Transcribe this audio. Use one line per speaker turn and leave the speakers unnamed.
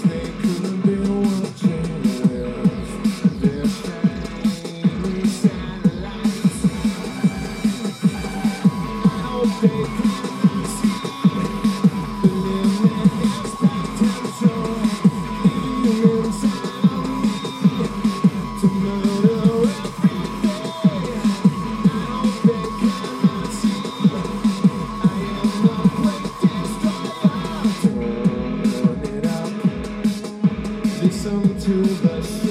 they could be watching us. They're shining satellites. I hope they cannot see the limit is potential. Even inside of me to murder every day. I hope they cannot see I am the great destroyer. Turn it up, listen to the